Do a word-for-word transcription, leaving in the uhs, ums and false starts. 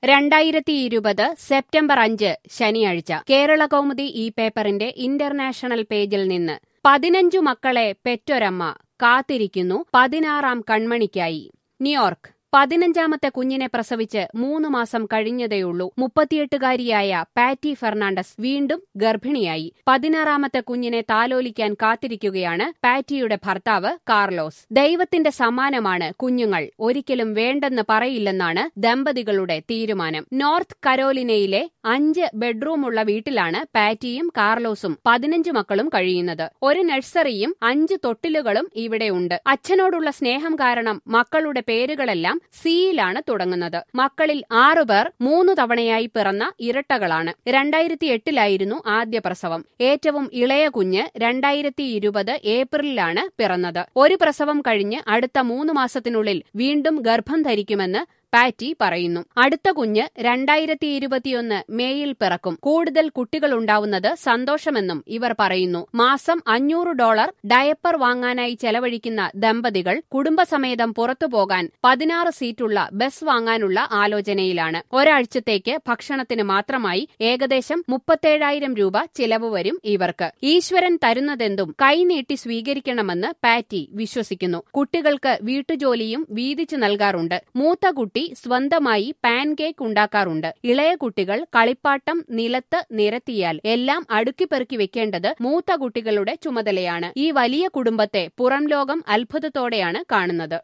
രണ്ടായിരത്തി ഇരുപത് സെപ്റ്റംബർ അഞ്ച് ശനിയാഴ്ച കേരളകൗമുദി ഈ പേപ്പറിന്റെ ഇന്റർനാഷണൽ പേജിൽ നിന്ന് പതിനഞ്ചു മക്കളെ പെറ്റൊരമ്മ കാത്തിരിക്കുന്നു പതിനാറാം കൺമണിക്കായി. ന്യൂയോർക്ക്. പതിനഞ്ചാമത്തെ കുഞ്ഞിനെ പ്രസവിച്ച് മൂന്ന് മാസം കഴിഞ്ഞതേയുള്ളൂ മുപ്പത്തിയെട്ടുകാരിയായ പാറ്റി ഫെർണാണ്ടസ് വീണ്ടും ഗർഭിണിയായി. പതിനാറാമത്തെ കുഞ്ഞിനെ താലോലിക്കാൻ കാത്തിരിക്കുകയാണ് പാറ്റിയുടെ ഭർത്താവ് കാർലോസ്. ദൈവത്തിന്റെ സമ്മാനമാണ് കുഞ്ഞുങ്ങൾ, ഒരിക്കലും വേണ്ടെന്ന് പറയില്ലെന്നാണ് ദമ്പതികളുടെ തീരുമാനം. നോർത്ത് കരോലിനയിലെ അഞ്ച് ബെഡ്റൂമുള്ള വീട്ടിലാണ് പാറ്റിയും കാർലോസും പതിനഞ്ച് മക്കളും കഴിയുന്നത്. ഒരു നഴ്സറിയും അഞ്ച് തൊട്ടിലുകളും ഇവിടെയുണ്ട്. അച്ഛനോടുള്ള സ്നേഹം കാരണം മക്കളുടെ പേരുകളെല്ലാം സിയിലാണ് തുടങ്ങുന്നത്. മക്കളിൽ ആറുപേർ മൂന്നു തവണയായി പിറന്ന ഇരട്ടകളാണ്. രണ്ടായിരത്തി എട്ടിലായിരുന്നു ആദ്യ പ്രസവം. ഏറ്റവും ഇളയ കുഞ്ഞ് രണ്ടായിരത്തി ഇരുപത് ഏപ്രിലിലാണ് പിറന്നത്. ഒരു പ്രസവം കഴിഞ്ഞ് അടുത്ത മൂന്ന് മാസത്തിനുള്ളിൽ വീണ്ടും ഗർഭം ധരിക്കുമെന്ന് പാറ്റി പറയുന്നു. അടുത്ത കുഞ്ഞ് രണ്ടായിരത്തി ഇരുപത്തിയൊന്ന് മേയിൽ പിറക്കും. കൂടുതൽ കുട്ടികളുണ്ടാവുന്നത് സന്തോഷമെന്നും ഇവർ പറയുന്നു. മാസം അഞ്ഞൂറ് ഡോളർ ഡയപ്പർ വാങ്ങാനായി ചെലവഴിക്കുന്ന ദമ്പതികൾ കുടുംബസമേതം പുറത്തുപോകാൻ പതിനാറ് സീറ്റുള്ള ബസ് വാങ്ങാനുള്ള ആലോചനയിലാണ്. ഒരാഴ്ചത്തേക്ക് ഭക്ഷണത്തിന് മാത്രമായി ഏകദേശം മുപ്പത്തേഴായിരം രൂപ ചിലവ് വരും ഇവർക്ക്. ഈശ്വരൻ തരുന്നതെന്തും കൈനീട്ടി സ്വീകരിക്കണമെന്ന് പാറ്റി വിശ്വസിക്കുന്നു. കുട്ടികൾക്ക് വീട്ടുജോലിയും വീതിച്ചു നൽകാറുണ്ട്. മൂത്ത കുട്ടി സ്വന്തമായി പാൻകേക്ക് ഉണ്ടാക്കാറുണ്ട്. ഇളയ കുട്ടികൾ കളിപ്പാട്ടം നിലത്ത് നിരത്തിയാൽ എല്ലാം അടുക്കിപ്പെറുക്കി വെക്കേണ്ടത് മൂത്ത കുട്ടികളുടെ ചുമതലയാണ്. ഈ വലിയ കുടുംബത്തെ പുറംലോകം അത്ഭുതത്തോടെയാണ് കാണുന്നത്.